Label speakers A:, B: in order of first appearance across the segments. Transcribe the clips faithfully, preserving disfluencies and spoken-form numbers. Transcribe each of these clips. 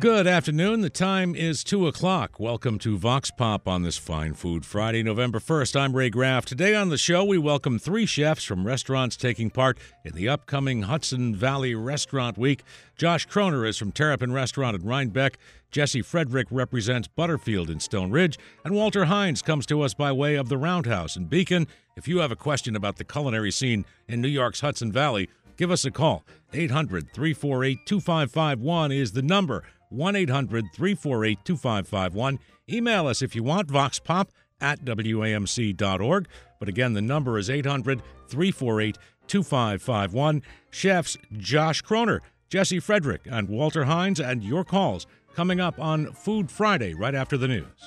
A: Good afternoon. The time is two o'clock. Welcome to Vox Pop on this fine Food Friday, November first. I'm Ray Graff. Today on the show, we welcome three chefs from restaurants taking part in the upcoming Hudson Valley Restaurant Week. Josh Kroner is from Terrapin Restaurant in Rhinebeck. Jesse Frederick represents Butterfield in Stone Ridge. And Walter Hines comes to us by way of the Roundhouse in Beacon. If you have a question about the culinary scene in New York's Hudson Valley, give us a call. eight hundred, three four eight, two five five one is the number. one eight hundred, three four eight, two five five one. Email us if you want, voxpop at W A M C dot org. But again, the number is eight hundred, three four eight, two five five one. Chefs Josh Kroner, Jesse Frederick, and Walter Hines, and your calls coming up on Food Friday right after the news.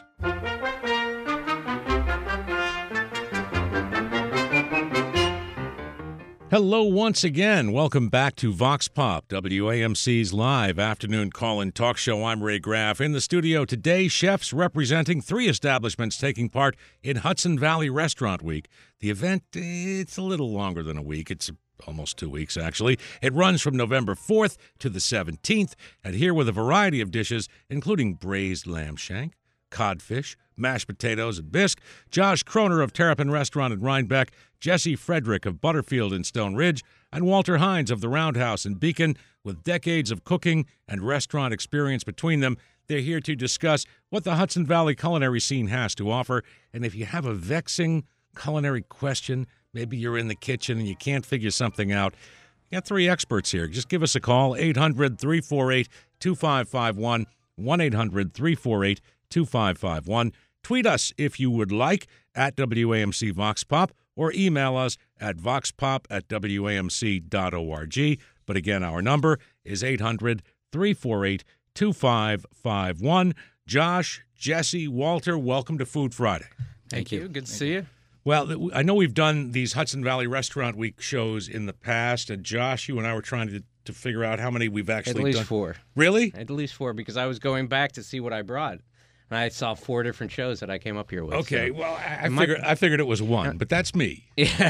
A: Hello once again. Welcome back to Vox Pop, W A M C's live afternoon call-in talk show. I'm Ray Graff. In the studio today, chefs representing three establishments taking part in Hudson Valley Restaurant Week. The event, it's a little longer than a week. It's almost two weeks, actually. It runs from November fourth to the seventeenth, and here with a variety of dishes, including braised lamb shank, codfish, mashed potatoes, and bisque, Josh Kroner of Terrapin Restaurant in Rhinebeck, Jesse Frederick of Butterfield in Stone Ridge, and Walter Hines of the Roundhouse in Beacon. With decades of cooking and restaurant experience between them, they're here to discuss what the Hudson Valley culinary scene has to offer. And if you have a vexing culinary question, maybe you're in the kitchen and you can't figure something out, you got three experts here. Just give us a call, eight hundred, three four eight, two five five one, one eight hundred, three four eight, two five five one. Tweet us if you would like at W A M C Vox Pop, or email us at voxpop at W A M C dot org. But again, our number is eight hundred, three four eight, two five five one. Josh, Jesse, Walter, welcome to Food Friday.
B: Thank you. Good to see you.
A: Well, I know we've done these Hudson Valley Restaurant Week shows in the past, and Josh, you and I were trying to, to figure out how many we've actually done.
B: At least done. four.
A: Really?
B: At least four, because I was going back to see what I brought. And I saw four different shows that I came up here with.
A: Okay,
B: so.
A: well, I, I, figured, I figured it was one, but that's me.
B: Yeah.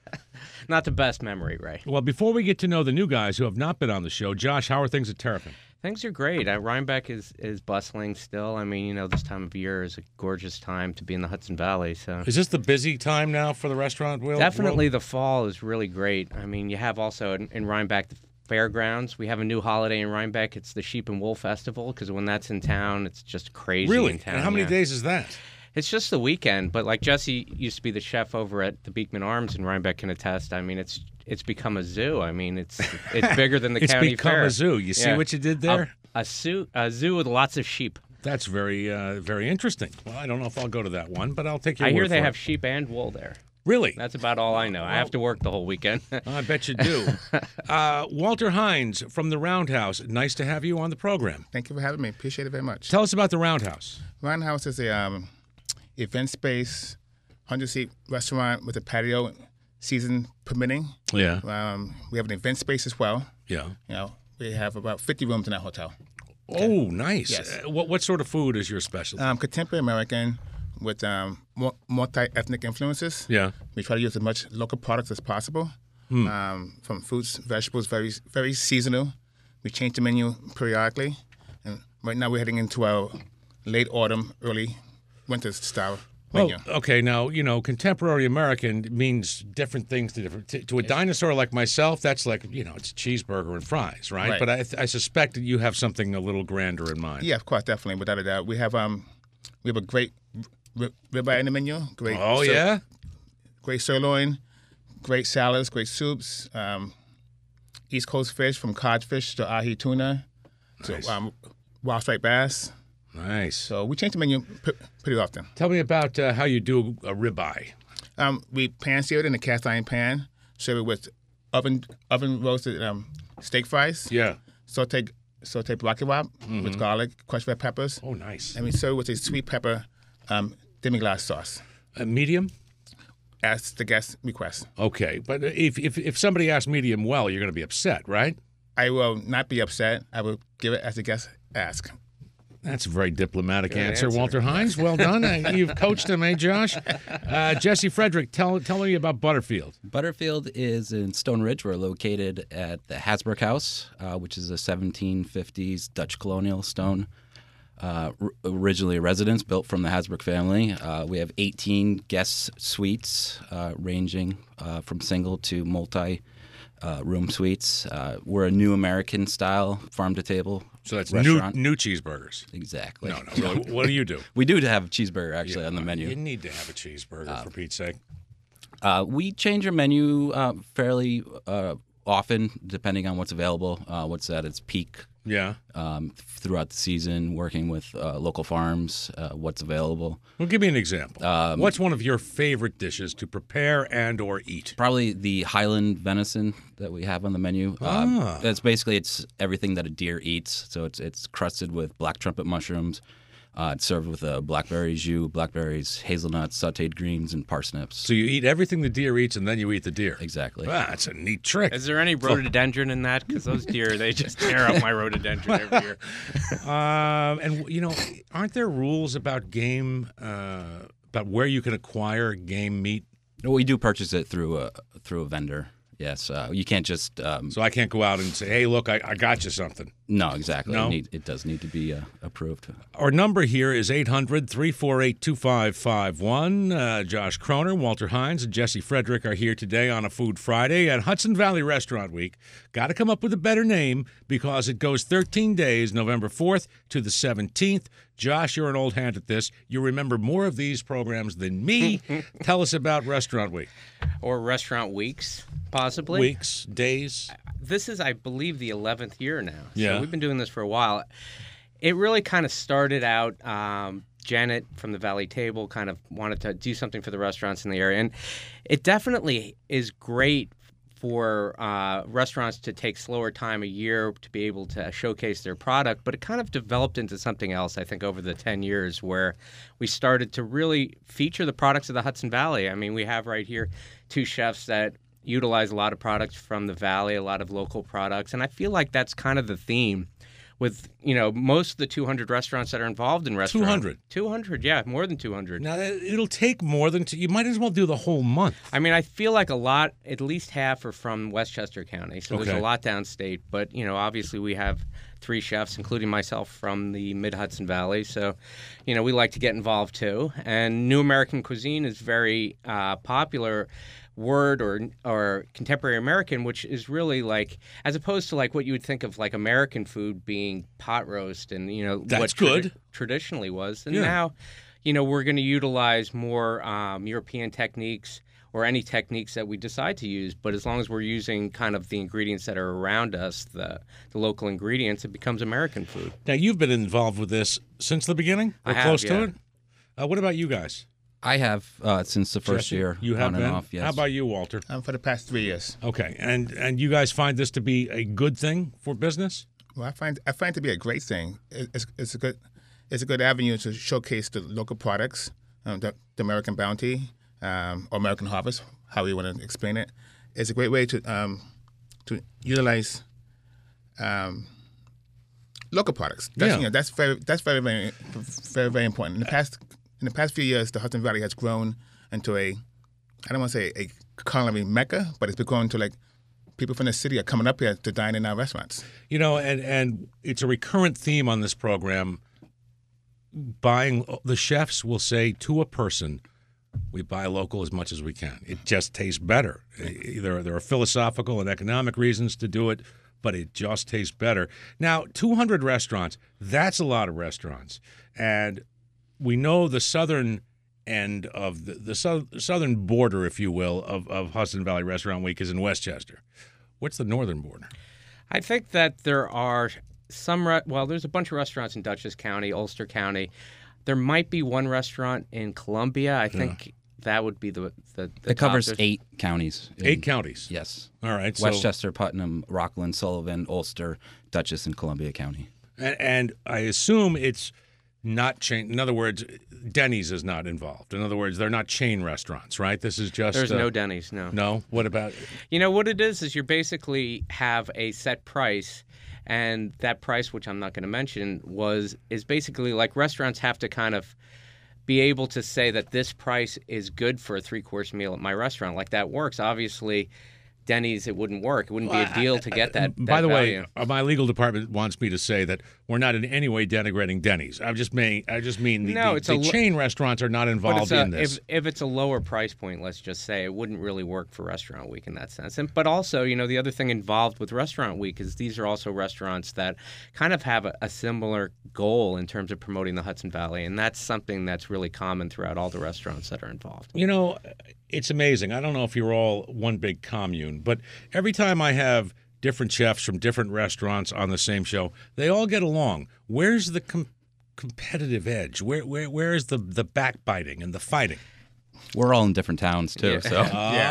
B: Not the best memory, Ray.
A: Well, before we get to know the new guys who have not been on the show, Josh, how are things at Terrapin?
B: Things are great. Uh, Rhinebeck is, is bustling still. I mean, you know, this time of year is a gorgeous time to be in the Hudson Valley. So,
A: is this the busy time now for the restaurant world?
B: Definitely the fall is really great. I mean, you have also in, in Rhinebeck the fairgrounds. We have a new holiday in Rhinebeck. It's the Sheep and Wool Festival, because when that's in town, it's just crazy
A: really?
B: in town.
A: And how many
B: yeah.
A: days is that?
B: It's just the weekend, but like Jesse used to be the chef over at the Beekman Arms in Rhinebeck can attest. I mean, it's it's become a zoo. I mean, it's it's bigger than the
A: it's
B: county
A: become
B: fair.
A: a zoo. You see
B: yeah.
A: what you did there?
B: A, a zoo, a zoo with lots of sheep.
A: That's very uh, very interesting. Well, I don't know if I'll go to that one, but I'll take your
B: I
A: word
B: hear they
A: for
B: have
A: it.
B: sheep and wool there.
A: Really?
B: That's about all I know.
A: Well,
B: I have to work the whole weekend.
A: I bet you do. Uh, Walter Hines from the Roundhouse. Nice to have you on the program.
C: Thank you for having me. Appreciate it very much.
A: Tell us about the Roundhouse.
C: Roundhouse is a um, event space, one hundred seat restaurant with a patio, season permitting.
A: Yeah.
C: Um, we have an event space as well.
A: Yeah.
C: You know, we have about fifty rooms in that hotel.
A: Oh, nice.
C: Yes.
A: Uh, what what sort of food is your specialty?
C: Um, contemporary American with um, mo- multi-ethnic influences.
A: Yeah.
C: We try to use as much local products as possible,
A: Hmm.
C: um, from fruits, vegetables, very very seasonal. We change the menu periodically, and right now we're heading into our late autumn, early winter style
A: Well,
C: menu.
A: okay, now, you know, contemporary American means different things to different. To, to a dinosaur like myself, that's like, you know, it's a cheeseburger and fries, right?
C: Right.
A: But I, I suspect that you have something a little grander in mind.
C: Yeah, of course, definitely, without a doubt. We have um, we have a great rib- ribeye in the menu. Great.
A: Oh,
C: sir-
A: yeah?
C: Great sirloin, great salads, great soups. Um, East Coast fish, from codfish to ahi tuna
A: Nice.
C: to um, wild striped bass.
A: Nice.
C: So we change the menu p- pretty often.
A: Tell me about uh, how you do a ribeye.
C: Um, we pan sear it in a cast iron pan, serve it with oven oven roasted um, steak fries.
A: Yeah.
C: Saute saute broccoli wrap
A: Mm-hmm.
C: with garlic, crushed red peppers,
A: Oh, nice.
C: and we serve it with a sweet pepper um, demi-glace sauce,
A: Uh, medium?
C: as the guest requests.
A: Okay. But if, if, if somebody asks medium well, you're going to be upset, right?
C: I will not be upset. I will give it as the guest asks.
A: That's a very diplomatic
B: Good
A: answer,
B: answer.
A: Walter Hines. Well done. Uh, You've coached him, eh, Josh? Uh, Jesse Frederick, tell tell me about Butterfield.
D: Butterfield is in Stone Ridge. We're located at the Hasbrook House, uh, which is a seventeen fifties Dutch colonial stone. Uh, r- originally a residence built from the Hasbrook family. Uh, we have eighteen guest suites, uh, ranging uh, from single to multi uh, room suites. Uh, we're a new American style farm to table.
A: So that's new,
D: restaurant.
A: new cheeseburgers.
D: Exactly.
A: No, no. Really, what do you do?
D: We do have a cheeseburger actually on the menu.
A: You need to have a cheeseburger, for Pete's sake.
D: Uh, we change our menu uh, fairly uh, often, depending on what's available, uh, what's at its peak
A: Yeah.
D: um, throughout the season, working with uh, local farms, uh, what's available.
A: Well, give me an example.
D: Um,
A: What's one of your favorite dishes to prepare and or eat?
D: Probably the Highland venison that we have on the menu. Um,
A: Ah.
D: That's basically it's everything that a deer eats. So it's it's crusted with black trumpet mushrooms. Uh, it's served with uh, blackberry jus, blackberries, hazelnuts, sautéed greens, and parsnips.
A: So you eat everything the deer eats, and then you eat the deer.
D: Exactly.
A: Ah, that's a neat trick.
B: Is there any rhododendron in that? Because those deer, they just tear up my rhododendron every year.
A: Um, and you know, aren't there rules about game, uh, about where you can acquire game meat?
D: Well, we do purchase it through a through a vendor. Yes, uh, you can't just. Um,
A: So I can't go out and say, "Hey, look, I, I got you something."
D: no, exactly.
A: No?
D: It, need, it does need to be uh, approved.
A: Our number here is eight hundred, three four eight, two five five one. Uh, Josh Kroner, Walter Hines, and Jesse Frederick are here today on a Food Friday at Hudson Valley Restaurant Week. Got to come up with a better name because it goes thirteen days, November fourth to the seventeenth. Josh, you're an old hand at this. You remember more of these programs than me. Tell us about Restaurant Week.
B: Or restaurant weeks, possibly.
A: Weeks, days.
B: This is, I believe, the eleventh year now.
A: Yeah.
B: So we've been doing this for a while. It really kind of started out, um, Janet from the Valley Table kind of wanted to do something for the restaurants in the area. And it definitely is great for uh, restaurants to take slower time a year to be able to showcase their product, but it kind of developed into something else, I think, over the ten years where we started to really feature the products of the Hudson Valley. I mean, we have right here two chefs that utilize a lot of products from the Valley, a lot of local products, and I feel like that's kind of the theme with, you know, most of the two hundred restaurants that are involved in restaurants.
A: two hundred?
B: two hundred, yeah, more than two hundred.
A: Now, it'll take more than two. You might as well do the whole month.
B: I mean, I feel like a lot, at least half are from Westchester County. So there's
A: Okay.
B: a lot downstate. But, you know, obviously we have three chefs, including myself, from the Mid-Hudson Valley. So, you know, we like to get involved too. And New American Cuisine is very uh, popular word or or contemporary American, which is really like, as opposed to like what you would think of like American food being pot roast and, you know,
A: That's
B: what
A: good.
B: traditionally was. And
A: Yeah.
B: now, you know, we're going to utilize more um, European techniques or any techniques that we decide to use. But as long as we're using kind of the ingredients that are around us, the, the local ingredients, it becomes American food.
A: Now, you've been involved with this since the beginning? Or
B: I have,
A: close
B: yeah.
A: to it? Uh, what about you guys?
D: I have uh, since the first
A: Jesse,
D: year.
A: You have
D: on
A: been?
D: and off. Yes.
A: How about you, Walter?
C: Um, for the past three years.
A: Okay, and and you guys find this to be a good thing for business?
C: Well, I find I find it to be a great thing. It- It's, it's a good it's a good avenue to showcase the local products, um, the, the American Bounty um, or American Harvest, how you want to explain it. It's a great way to um, to utilize um, local products. That's,
A: Yeah.
C: you know, that's very that's very very very very important. In the past in the past few years, the Hudson Valley has grown into a I don't want to say a culinary mecca, but it's grown to like people from the city are coming up here to dine in our restaurants.
A: You know, and, and it's a recurrent theme on this program. Buying, the chefs will say to a person, we buy local as much as we can. It just tastes better. There, there are philosophical and economic reasons to do it, but it just tastes better. Now, two hundred restaurants, that's a lot of restaurants. And we know the southern end of the, the sou- southern border, if you will, of, of Hudson Valley Restaurant Week is in Westchester. What's the northern border?
B: I think that there are some, re- well, there's a bunch of restaurants in Dutchess County, Ulster County. There might be one restaurant in Columbia. I think that would be the the, the
D: It covers
B: top. There's-
D: eight counties. in-
A: Eight counties.
D: Yes.
A: All right. So,
D: Westchester, Putnam, Rockland, Sullivan, Ulster, Dutchess, and Columbia County.
A: and, and I assume it's not chain. In other words, Denny's is not involved. In other words, they're not chain restaurants, right? This is just
B: There's
A: uh,
B: no Denny's, no.
A: No. What about?
B: You know what it is? Is you basically have a set price, and that price, which I'm not going to mention, was is basically like restaurants have to kind of be able to say that this price is good for a three-course meal at my restaurant. Like that works. Obviously, Denny's, it wouldn't work. It wouldn't be a deal to get that.
A: By
B: that
A: the
B: value.
A: way, uh, my legal department wants me to say that we're not in any way denigrating Denny's. I just mean, I just mean the,
B: No,
A: the,
B: it's
A: the
B: a lo-
A: chain restaurants are not
B: But
A: involved
B: it's a,
A: in this.
B: If, if it's a lower price point, let's just say, it wouldn't really work for Restaurant Week in that sense. And but also, you know, the other thing involved with Restaurant Week is these are also restaurants that kind of have a, a similar goal in terms of promoting the Hudson Valley, and that's something that's really common throughout all the restaurants that are involved.
A: You know, it's amazing. I don't know if you're all one big commune, but every time I have different chefs from different restaurants on the same show, they all get along. Where's the com- competitive edge? Where where where is the the backbiting and the fighting?
D: We're all in different towns too,
B: Yeah.
D: so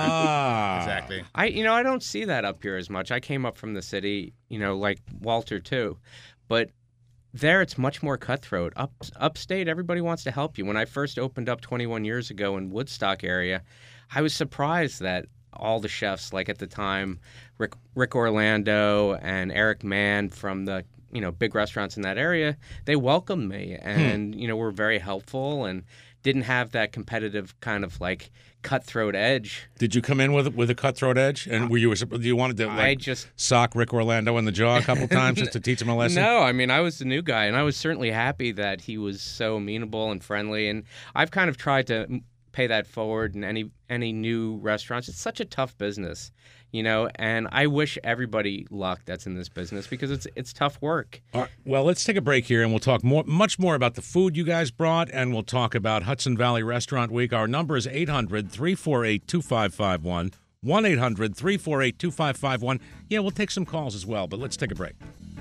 A: Ah,
C: Exactly.
B: I, you know, I don't see that up here as much. I came up from the city, you know, like Walter too, but there it's much more cutthroat. Up upstate, everybody wants to help you. When I first opened up twenty-one years ago in Woodstock area, I was surprised that all the chefs, like at the time, Rick Rick Orlando and Eric Mann from the you know big restaurants in that area, they welcomed me and you know were very helpful and didn't have that competitive kind of like cutthroat edge.
A: Did you come in with with a cutthroat edge? And were you you wanted to
B: I
A: like
B: just
A: sock Rick Orlando in the jaw a couple times just to teach him a lesson?
B: No, I mean, I was the new guy, and I was certainly happy that he was so amenable and friendly. And I've kind of tried to m- pay that forward in any any new restaurants. It's such a tough business, you know, and I wish everybody luck that's in this business because it's it's tough work.
A: All right, well, let's take a break here, and we'll talk more, much more about the food you guys brought, and we'll talk about Hudson Valley Restaurant Week. Our number is eight hundred, three four eight, two five five one, one eight hundred, three four eight, two five five one. Yeah, we'll take some calls as well, but let's take a break.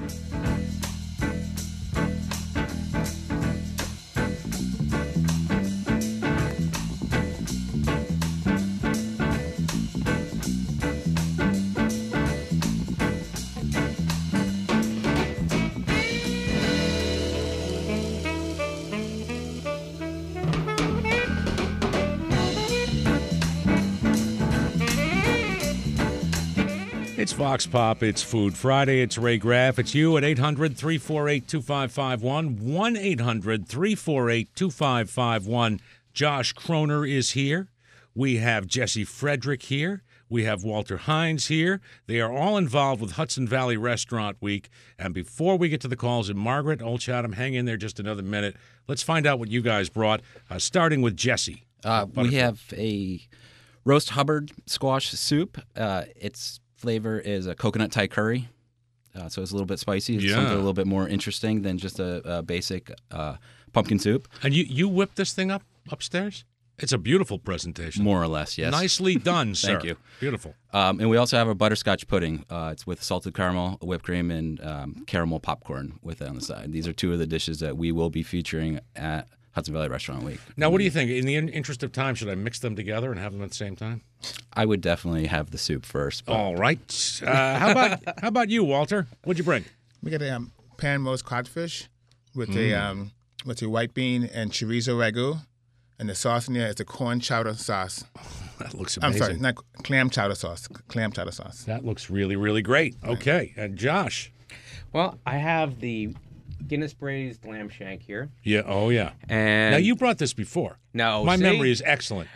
A: It's Vox Pop. It's Food Friday. It's Ray Graff. It's you at eight hundred, three four eight, two five five one, one eight hundred, three four eight, two five five one. Josh Kroner is here. We have Jesse Frederick here. We have Walter Hines here. They are all involved with Hudson Valley Restaurant Week. And before we get to the calls, and Margaret, Old Chatham, hang in there just another minute. Let's find out what you guys brought, uh, starting with Jesse.
D: uh, we have a roast Hubbard squash soup. Uh, its flavor is a coconut Thai curry, uh, so it's a little bit spicy. It's
A: Yeah.
D: something a little bit more interesting than just a, a basic uh, pumpkin soup.
A: And you, you whipped this thing up upstairs? It's a beautiful presentation.
D: More or less, yes.
A: Nicely done, sir.
D: Thank you.
A: Beautiful.
D: Um, and we also have a butterscotch pudding. Uh, it's with salted caramel, whipped cream, and um, caramel popcorn with it on the side. These are two of the dishes that we will be featuring at Hudson Valley Restaurant Week.
A: Now, what do you think? In the in- interest of time, should I mix them together and have them at the same time?
D: I would definitely have the soup first. But
A: All right. Uh, how about how about you, Walter? What'd you bring?
C: We got a um, pan roast codfish with a um, with a white bean and chorizo ragu, and the sauce in there is the corn chowder sauce.
A: That looks
C: I'm
A: amazing.
C: sorry, not clam chowder sauce. Clam chowder sauce.
A: That looks really, really great. Okay. And Josh?
B: Well, I have the Guinness braised lamb shank here,
A: Yeah. Oh, yeah.
B: and
A: Now, you brought this before.
B: no,
A: My
B: see?
A: memory is excellent.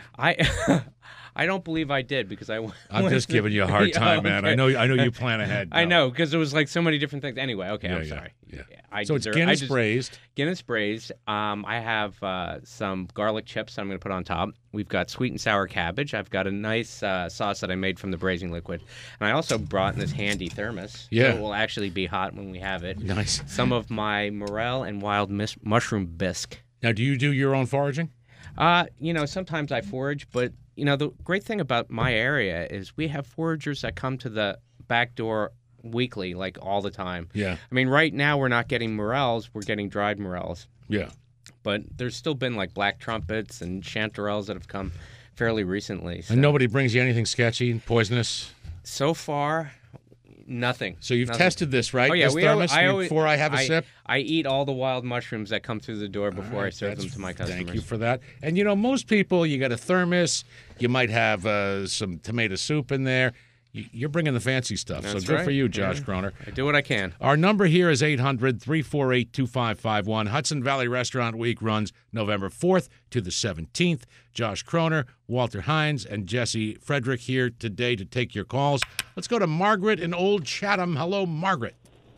B: I I don't believe I did because I.
A: I'm just giving you a hard time, man. I know I know you plan ahead.
B: I
A: now.
B: know because there was like so many different things. Anyway, okay,
A: Yeah,
B: I'm
A: yeah,
B: sorry.
A: yeah.
B: I
A: So it's
B: deserve-
A: Guinness
B: I des-
A: braised.
B: Guinness braised. Um, I have uh, some garlic chips I'm going to put on top. We've got sweet and sour cabbage. I've got a nice uh, sauce that I made from the braising liquid, and I also brought in this handy thermos.
A: Yeah.
B: so it will actually be hot when we have it.
A: Nice.
B: Some of my morel and wild mis- mushroom bisque.
A: Now, do you do your own foraging?
B: Uh, you know, sometimes I forage, but you know, the great thing about my area is we have foragers that come to the back door weekly, like all the time.
A: Yeah.
B: I mean, right now we're not getting morels, we're getting dried morels.
A: Yeah.
B: But there's still been like black trumpets and chanterelles that have come fairly recently. So,
A: And nobody brings you anything sketchy, poisonous?
B: so far, Nothing.
A: So you've
B: Nothing.
A: tested this, right?
B: Oh yeah,
A: this
B: we
A: thermos
B: I always,
A: before I have a
B: I,
A: sip.
B: I eat all the wild mushrooms that come through the door before
A: All right,
B: I serve them
A: that's-
B: to my customers.
A: Thank you for that. And you know, most people, you got a thermos. You might have uh, some tomato soup in there. You- You're bringing the fancy stuff.
B: That's
A: so good
B: right.
A: for you, Josh
B: Yeah.
A: Kroner.
B: I do what I can.
A: Our number here is eight hundred, three four eight, two five five one. Hudson Valley Restaurant Week runs November fourth to the seventeenth. Josh Kroner, Walter Hines, and Jesse Frederick here today to take your calls. Let's go to Margaret in Old Chatham. Hello, Margaret.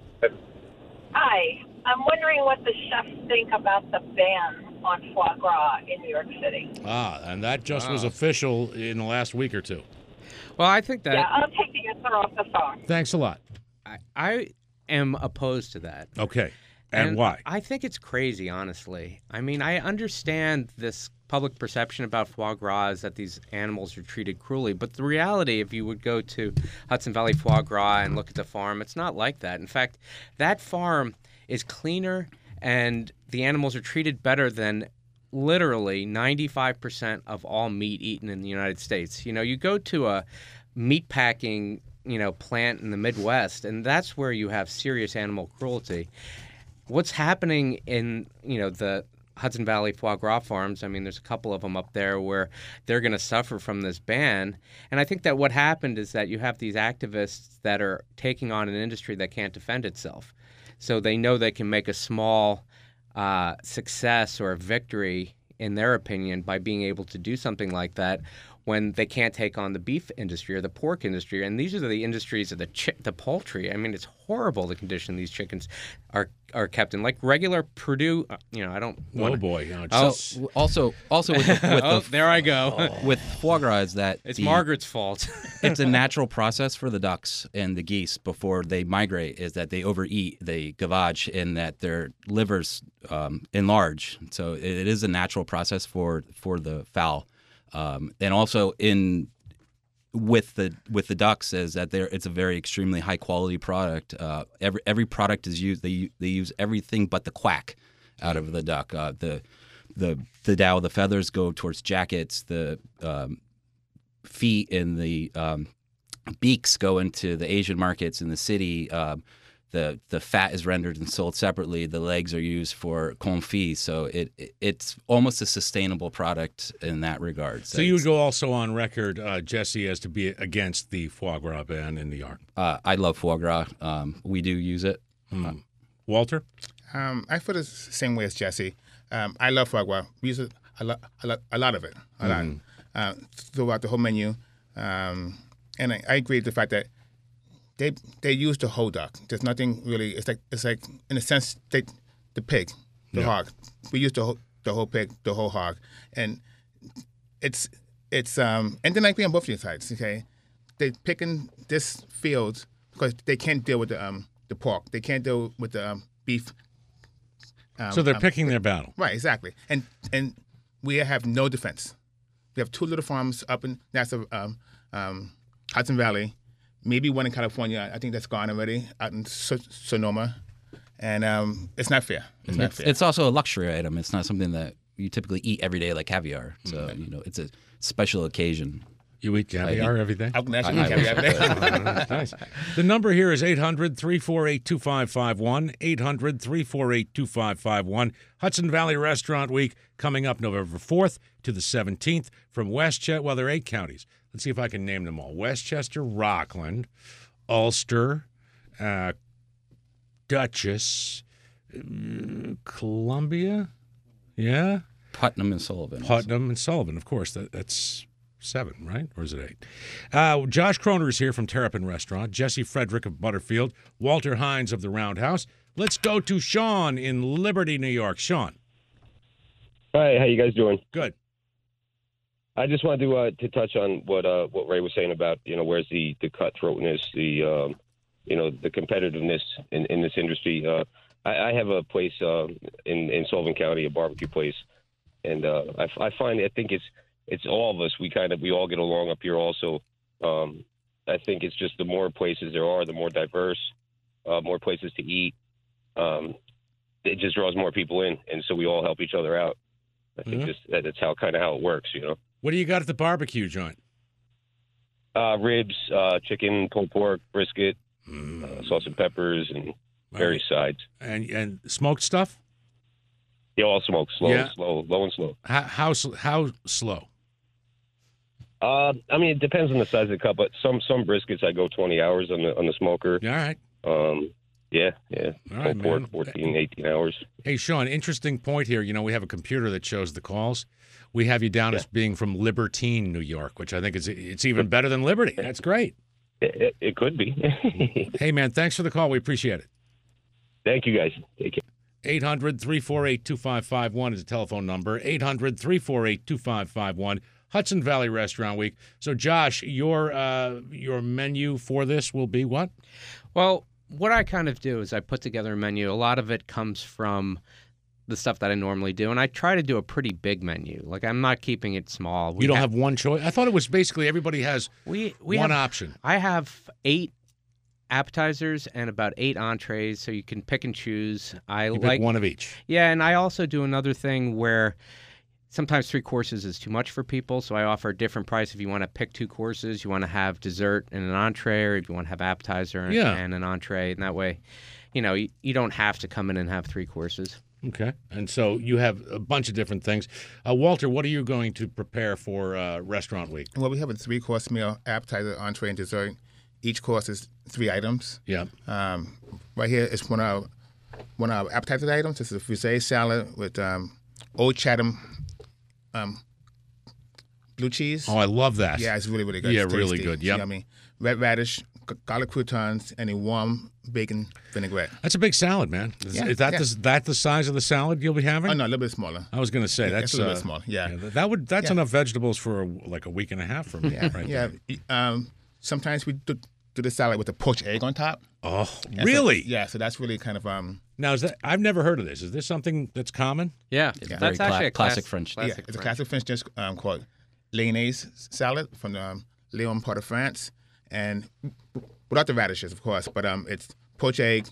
E: Hi. I'm wondering what the chefs think about the ban on foie gras in New York City.
A: Ah, and that just was
B: Wow.
A: official in the last week or two.
B: Well, I think that
E: Yeah, I'll take the answer off the phone.
A: Thanks a lot.
B: I, I am opposed to that.
A: Okay. And, why?
B: I think it's crazy, honestly. I mean, I understand this public perception about foie gras is that these animals are treated cruelly, but the reality, if you would go to Hudson Valley Foie Gras and look at the farm, it's not like that. In fact, that farm is cleaner and the animals are treated better than literally ninety-five percent of all meat eaten in the United States. You know, you go to a meat packing, you know, plant in the Midwest, and that's where you have serious animal cruelty. What's happening in, you know, the Hudson Valley foie gras farms, I mean, there's a couple of them up there where they're going to suffer from this ban. And I think that what happened is that you have these activists that are taking on an industry that can't defend itself. So they know they can make a small uh, success or a victory, in their opinion, by being able to do something like that when they can't take on the beef industry or the pork industry. And these are the industries of the chi- the poultry. I mean, it's horrible the condition these chickens are are kept in. Like regular Purdue, uh, you know, I don't
A: Oh,
B: want
A: boy. You know,
B: Oh.
A: just-
D: So also, also with the, with
B: oh,
D: the
B: there I go.
D: with foie gras is that
B: It's
D: the-
B: Margaret's fault.
D: it's a natural process for the ducks and the geese before they migrate is that they overeat, they gavage, and that their livers um, enlarge. So it, it is a natural process for for the fowl, um, and also in with the with the ducks is that they're it's a very extremely high quality product. Uh, every every product is used. They they use everything but the quack out of the duck. Uh, the the the dow, the feathers go towards jackets. The um, feet and the um, beaks go into the Asian markets in the city. Um, the the fat is rendered and sold separately. The legs are used for confit, so it, it it's almost a sustainable product in that regard.
A: So you would go also on record, uh, Jesse, as to be against the foie gras ban in New York.
D: Uh, I love foie gras. Um, we do use it.
A: Hmm. Walter?
C: Um, I feel the same way as Jesse. Um, I love foie gras. We use it a lot, a lot, a lot of it, a lot, uh, throughout the whole menu. Um, and I, I agree with the fact that they they use the whole duck. There's nothing really. It's like it's like in a sense they, the pig, the
A: Yeah.
C: hog. We use the whole the whole pig, the whole hog, and it's it's um and then like we on both sides. Okay, they picking this field because they can't deal with the um the pork. They can't deal with the um, beef. Um,
A: So they're
C: um,
A: picking their battle.
C: Right, exactly. And and we have no defense. We have two little farms up in that's a um, um, Hudson Valley, maybe one in California. I think that's gone already out in so- Sonoma, and um, it's not fair. It's not
D: It's,
C: fair.
D: it's also a luxury item. It's not something that you typically eat every day like caviar. So you know, it's a special occasion.
A: You eat caviar every day?
C: I can actually
D: I- I
C: eat
D: wish
C: caviar every day.
A: Nice. The number here is eight hundred, three four eight, two five five one, eight hundred, three four eight, two five five one. Hudson Valley Restaurant Week coming up November fourth to the seventeenth from Westchester. Well, there are eight counties. Let's see if I can name them all. Westchester, Rockland, Ulster, uh, Dutchess, uh, Columbia, yeah,
D: Putnam and Sullivan.
A: Putnam, and Sullivan. Of course, that, that's seven, right? Or is it eight? Uh, Josh Kroner is here from Terrapin Restaurant. Jesse Frederick of Butterfield. Walter Hines of the Roundhouse. Let's go to Sean in Liberty, New York. Sean.
F: Hi, how you guys doing?
A: Good.
F: I just wanted to uh, to touch on what uh, what Ray was saying about, you know, where's the, the cutthroatness, the um, you know, the competitiveness in, in this industry. Uh, I, I have a place uh, in in Sullivan County, a barbecue place, and uh, I, I find I think it's it's all of us. We kind of we all get along up here. Also, um, I think it's just the more places there are, the more diverse, uh, more places to eat. Um, it just draws more people in, and so we all help each other out. I think
A: Mhm.
F: just that, that's how kind of how it works, you know.
A: What do you got at the barbecue joint?
F: Uh, ribs, uh, chicken, pulled pork, brisket,
A: Mm.
F: salt and peppers and various sides.
A: And and smoked stuff?
F: Yeah, all smoke, slow,
A: Yeah.
F: slow, low and slow.
A: How how, sl- how slow?
F: Uh, I mean, it depends on the size of the cut, but some some briskets I go twenty hours on the on the smoker.
A: All right.
F: Um, yeah, yeah,
A: All right,
F: pulled pork,
A: man.
F: fourteen, eighteen hours.
A: Hey, Sean, interesting point here. You know, we have a computer that shows the calls. We have you down
F: Yeah.
A: as being from Libertine, New York, which I think is it's even better than Liberty. That's great.
F: It, it, it could be.
A: Hey, man, thanks for the call. We appreciate it.
F: Thank you, guys. Take care.
A: eight hundred, three four eight, two five five one is the telephone number. eight hundred, three four eight, two five five one. Hudson Valley Restaurant Week. So, Josh, your uh, your menu for this will be what?
B: Well, what I kind of do is I put together a menu. A lot of it comes from the stuff that I normally do, and I try to do a pretty big menu. Like, I'm not keeping it small. We
A: You don't have one choice? I thought it was basically everybody has
B: we we
A: one
B: have,
A: option.
B: I have eight appetizers and about eight entrees, so you can pick and choose. I
A: You
B: like
A: pick one of each.
B: Yeah, and I also do another thing where sometimes three courses is too much for people, so I offer a different price if you want to pick two courses, you want to have dessert and an entree, or if you want to have appetizer
A: Yeah.
B: and an entree, and that way, you know, you, you don't have to come in and have three courses.
A: Okay. And so you have a bunch of different things. Uh, Walter, what are you going to prepare for uh, Restaurant Week?
C: Well, we have a three-course meal: appetizer, entree, and dessert. Each course is three items.
A: Yeah.
C: Um, right here is one of our one of our appetizer items. This is a fusee salad with um, Old Chatham um, blue cheese.
A: Oh, I love that.
C: Yeah, it's really, really good.
A: Yeah,
C: It's
A: really
C: tasty.
A: good. Yep.
C: Yummy. Red radish, g- garlic croutons, and a warm bacon vinaigrette.
A: That's a big salad, man. Is,
C: Yeah,
A: is that
C: yeah.
A: the, that the size of the salad you'll be having?
C: Oh, no, a little bit smaller.
A: I was going to say
C: Yeah,
A: that's
C: it's a little
A: uh,
C: bit smaller. Yeah.
A: th- that would that's
C: Yeah.
A: enough vegetables for like a week and a half for me.
C: Yeah,
A: right
C: yeah.
A: there.
C: Um, sometimes we do, do the salad with a poached egg on top.
A: Oh,
C: And so-
A: really?
C: yeah, so that's really kind of um.
A: Now is that I've never heard of this. Is this something that's common?
B: Yeah,
D: It's
B: that's
D: very cla-
B: actually a
D: classic
B: class-
D: French.
C: yeah,
B: classic
C: it's a
B: French.
C: classic French dish um, called Lyonnaise salad from the um, Lyon part of France, and without the radishes, of course. But um, it's poached egg,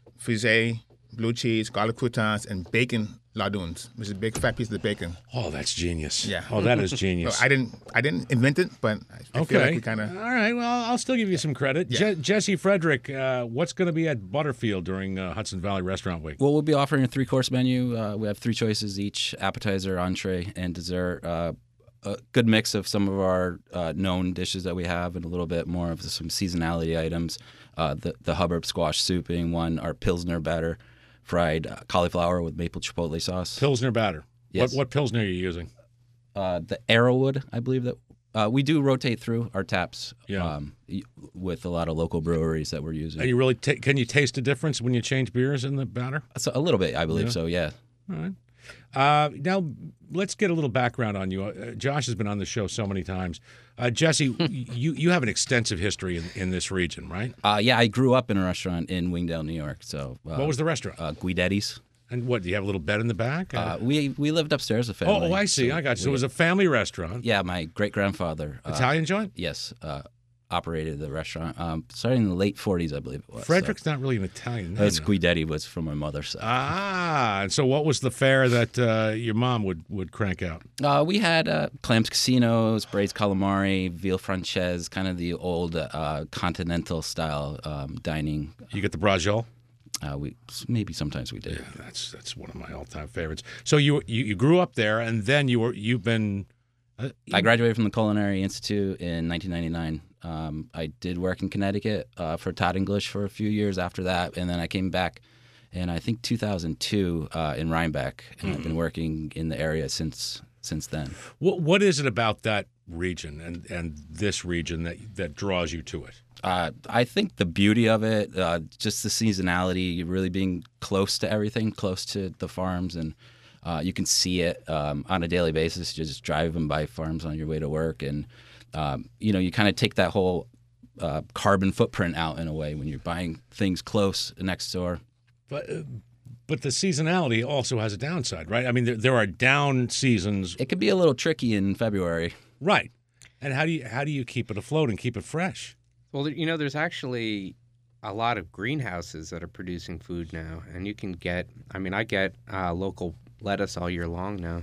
C: fusee, blue cheese, garlic croutons, and bacon lardons, which is a big fat piece of bacon.
A: Oh, that's genius.
C: Yeah.
A: Oh, that is
C: So
A: genius.
C: I didn't, I didn't invent it, but I
A: okay.
C: feel like we kind of.
A: All right. Well, I'll still give you some credit.
C: Yeah.
A: Je- Jesse Frederick, uh, what's going to be at Butterfield during uh, Hudson Valley Restaurant Week?
D: Well, we'll be offering a three-course menu. Uh, we have three choices each: appetizer, entree, and dessert. Uh, a good mix of some of our uh, known dishes that we have, and a little bit more of some seasonality items. Uh, the the Hubbard squash soup being one. Our Pilsner batter, fried uh, cauliflower with maple chipotle sauce.
A: Pilsner batter.
D: Yes.
A: What, what Pilsner are you using?
D: Uh, the Arrowwood, I believe that uh, we do rotate through our taps.
A: Yeah.
D: Um, y- with a lot of local breweries that we're using.
A: Are you really ta- can you taste a difference when you change beers in the batter?
D: So a little bit, I believe
A: Yeah.
D: so. Yeah.
A: All right. Uh, now, let's get a little background on you. Uh, Josh has been on the show so many times. Uh, Jesse, you, you have an extensive history in, in this region, right?
D: Uh, yeah, I grew up in a restaurant in Wingdale, New York. So uh,
A: What was the restaurant?
D: uh, Guidetti's?
A: And what, do you have a little bed in the back?
D: Uh, we we lived upstairs, a
A: oh,
D: family.
A: oh, I see.
D: So
A: I got you. So
D: we-
A: it was a family restaurant.
D: Yeah, my great grandfather. Uh,
A: Italian joint?
D: Yes, uh, operated the restaurant. Um, starting in the late forties, I believe it was.
A: Frederick's not really an Italian
D: So.
A: name.
D: That's
A: though.
D: Guidetti was from my mother's side.
A: Ah, and so what was the fare that uh, your mom would, would crank out?
D: Uh, we had uh, clams casinos, braised calamari, veal frances, kind of the old uh, continental style um, dining.
A: You get the braciole?
D: Uh, we maybe sometimes we did.
A: Yeah, that's that's one of my all time favorites. So you, you you grew up there, and then you were you've been. Uh,
D: I graduated from the Culinary Institute in nineteen ninety-nine. Um, I did work in Connecticut uh, for Todd English for a few years after that, and then I came back in I think two thousand two uh, in Rhinebeck, and I've been working in the area since since then.
A: what what is it about that region and, and this region that that draws you to it?
D: Uh, I think the beauty of it, uh, just the seasonality, really being close to everything, close to the farms, and uh, you can see it um, on a daily basis. You're just driving by farms on your way to work, and um, you know, you kind of take that whole uh, carbon footprint out in a way when you're buying things close next door.
A: But uh, but the seasonality also has a downside, right? I mean, there, there are down seasons,
D: It could be a little tricky in February.
A: right? And how do you how do you keep it afloat and keep it fresh?
B: Well, there- you know, there's actually a lot of greenhouses that are producing food now, and you can get. I mean, I get uh, local lettuce all year long now.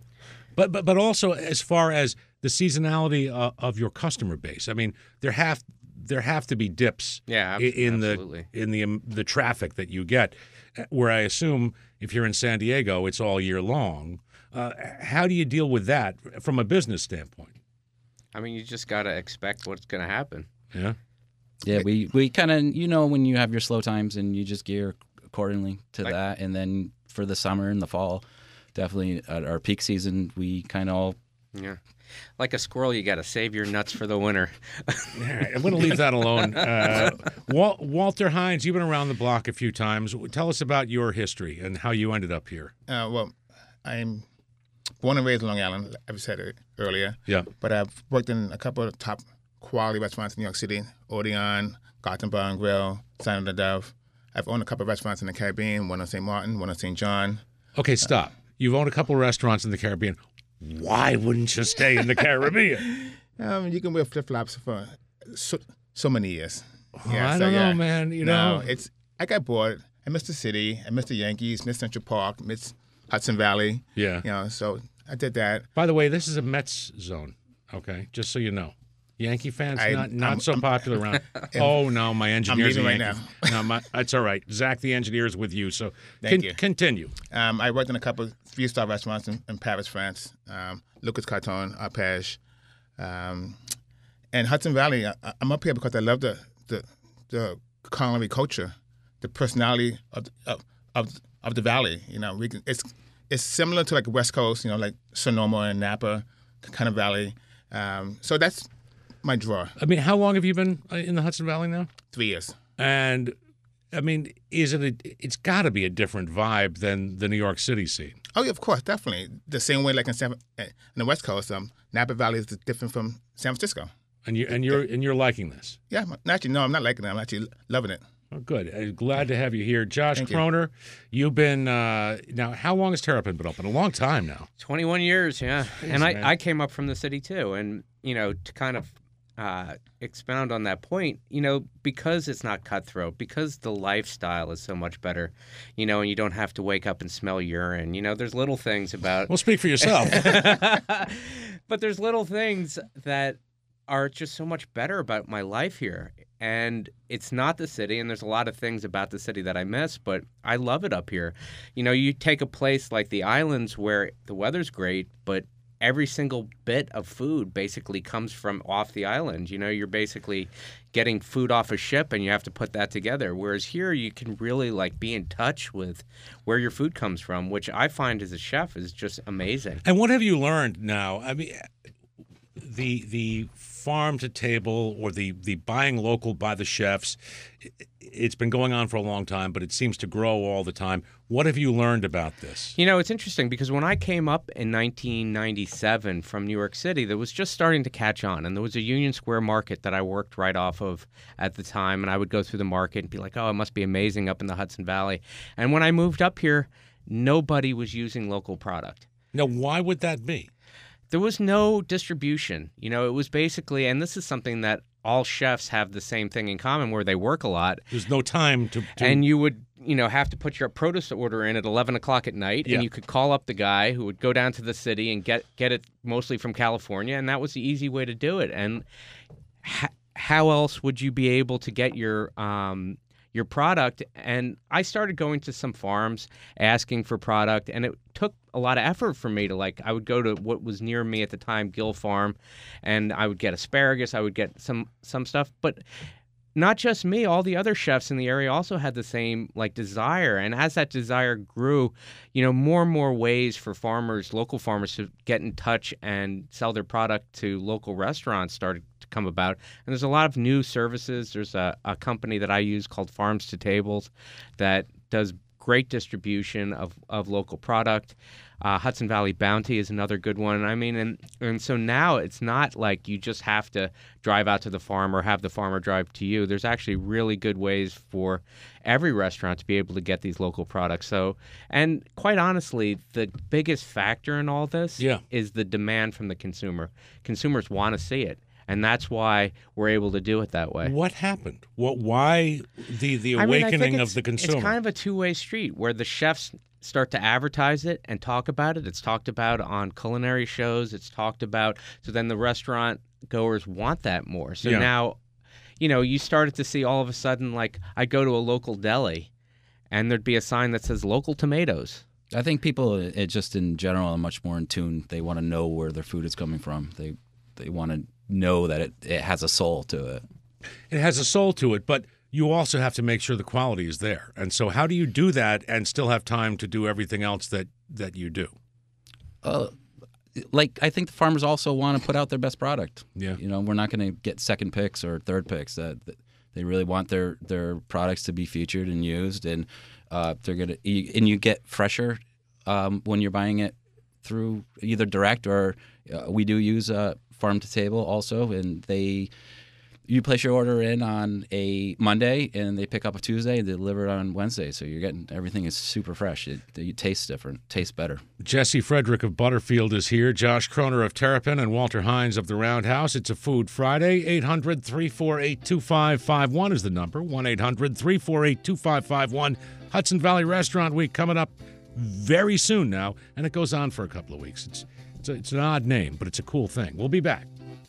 A: But but but also as far as the seasonality uh, of your customer base, I mean, there have there have to be dips
B: Yeah,
A: i- in
B: absolutely.
A: the in the um, the traffic that you get. uh, Where I assume if you're in San Diego, it's all year long. Uh, how do you deal with that from a business standpoint?
B: I mean, you just got to expect what's going to happen.
A: Yeah.
D: Yeah, we, we kind of, you know, when you have your slow times and you just gear accordingly to
B: Like-
D: that. And then for the summer and the fall, definitely at our peak season, we kind of all.
B: Yeah. Like a squirrel, you got to save your nuts for the winter.
A: All right, I'm going to leave that alone. Uh, Wal- Walter Hines, you've been around the block a few times. Tell us about your history and how you ended up here.
C: Uh, well, I'm born and raised in Long Island, like I said it earlier.
A: Yeah.
C: But I've worked in a couple of top quality restaurants in New York City: Odeon, Garden Bar and Grill, Sign of the Dove. I've owned a couple of restaurants in the Caribbean, one on Saint Martin, one on Saint John.
A: Okay, stop. You've owned a couple of restaurants in the Caribbean. Why wouldn't you stay in the Caribbean?
C: Um, you can wear flip flops for so, so many years.
A: Oh, I don't know, man. You
C: no,
A: know,
C: it's I got bored. I missed the city. I missed the Yankees. Missed Central Park. Missed Hudson Valley.
A: Yeah.
C: You know, so I did that.
A: By the way, this is a Mets zone. Okay, just so you know. Yankee fans
C: I-
A: not not
C: I'm-
A: so
C: I'm-
A: popular around. Oh no, my engineers
C: leaving
A: are
C: right
A: Yankees. No, my, that's all right. Zach, the engineer, is with you. So
C: Thank you.
A: continue.
C: Um, I worked in a couple of three-star restaurants in, in Paris, France. Um, Lucas Carton, Arpège, um, and Hudson Valley. I, I'm up here because I love the the, the culinary culture, the personality of, of of of the valley. You know, we can, it's it's similar to like the West Coast. You know, like Sonoma and Napa kind of valley. Um, so that's my draw.
A: I mean, how long have you been uh, in the Hudson Valley now?
C: Three years.
A: And I mean, is it? A, it's got to be a different vibe than the New York City scene.
C: Oh, yeah, of course, definitely. The same way, like in San, in the West Coast, um, Napa Valley is different from San Francisco.
A: And you and you're and you're liking this.
C: Yeah, I'm- actually, no, I'm not liking it. I'm actually loving it.
A: Oh, good. I'm glad to have you here, Josh
C: Thank you.
A: Kroner. You've been uh, now. How long has Terrapin been open? A long time now.
B: twenty-one years, yeah.
A: Jeez,
B: and I,
A: man.
B: I came up from the city too. And, you know, to kind of uh, expound on that point, you know, because it's not cutthroat, because the lifestyle is so much better, you know, and you don't have to wake up and smell urine. You know, there's little things about.
A: Well, speak for yourself.
B: But there's little things that are just so much better about my life here. And it's not the city, and there's a lot of things about the city that I miss, but I love it up here. You know, you take a place like the islands where the weather's great, but every single bit of food basically comes from off the island. You know, you're basically getting food off a ship and you have to put that together. Whereas here you can really like be in touch with where your food comes from, which I find as a chef is just amazing.
A: And what have you learned now? I mean, the the farm to table or the the buying local by the chefs, it- it's been going on for a long time, but it seems to grow all the time. What have you learned about this?
B: You know, it's interesting because when I came up in nineteen ninety-seven from New York City, that was just starting to catch on. And there was a Union Square market that I worked right off of at the time. And I would go through the market and be like, oh, it must be amazing up in the Hudson Valley. And when I moved up here, nobody was using local product.
A: Now, why would that be?
B: There was no distribution. You know, it was basically, and this is something that all chefs have the same thing in common where they work a lot.
A: There's no time to. to
B: And you would, you know, have to put your produce order in at eleven o'clock at night,
A: Yeah.
B: and you could call up the guy who would go down to the city and get get it mostly from California, and that was the easy way to do it. And h- how else would you be able to get your um, your product? And I started going to some farms asking for product, and it took a lot of effort for me to like. I would go to what was near me at the time, Gill Farm, and I would get asparagus. I would get some some stuff, but not just me, all the other chefs in the area also had the same like desire. And as that desire grew, you know, more and more ways for farmers, local farmers, to get in touch and sell their product to local restaurants started to come about. And there's a lot of new services. There's a, a company that I use called Farms to Tables that does great distribution of, of local product. Uh, Hudson Valley Bounty is another good one. I mean, and, and so now it's not like you just have to drive out to the farm or have the farmer drive to you. There's actually really good ways for every restaurant to be able to get these local products. So, and quite honestly, the biggest factor in all this
A: Yeah.
B: is the demand from the consumer. Consumers want to see it. And that's why we're able to do it that way.
A: What happened? What? Why the the
B: I mean, I think
A: awakening
B: it's-
A: of the consumer?
B: It's kind of a two-way street where the chefs start to advertise it and talk about it. It's talked about on culinary shows. It's talked about. So then the restaurant goers want that more. So
A: Yeah.
B: now, you know, you started to see all of a sudden, like, I go to a local deli, and there'd be a sign that says local tomatoes.
D: I think people, it just in general, are much more in tune. They want to know where their food is coming from. They they want to know that it, it has a soul to it.
A: It has a soul to it, but you also have to make sure the quality is there. And so how do you do that and still have time to do everything else that, that you do?
D: Uh, like, I think the farmers also want to put out their best product.
A: Yeah.
D: You know, we're not going to get second picks or third picks. Uh, they really want their, their products to be featured and used, and uh, they're gonna and you get fresher um, when you're buying it through either direct or uh, we do use uh, farm to table also, and they. You place your order in on a Monday, and they pick up a Tuesday, and they deliver it on Wednesday. So you're getting everything is super fresh. It, it tastes different, tastes better.
A: Jesse Frederick of Butterfield is here. Josh Kroner of Terrapin and Walter Hines of the Roundhouse. It's a Food Friday. eight hundred, three four eight, two five five one is the number. one eight hundred, three four eight, two five five one. Hudson Valley Restaurant Week coming up very soon now, and it goes on for a couple of weeks. It's it's, a, it's an odd name, but it's a cool thing. We'll be back.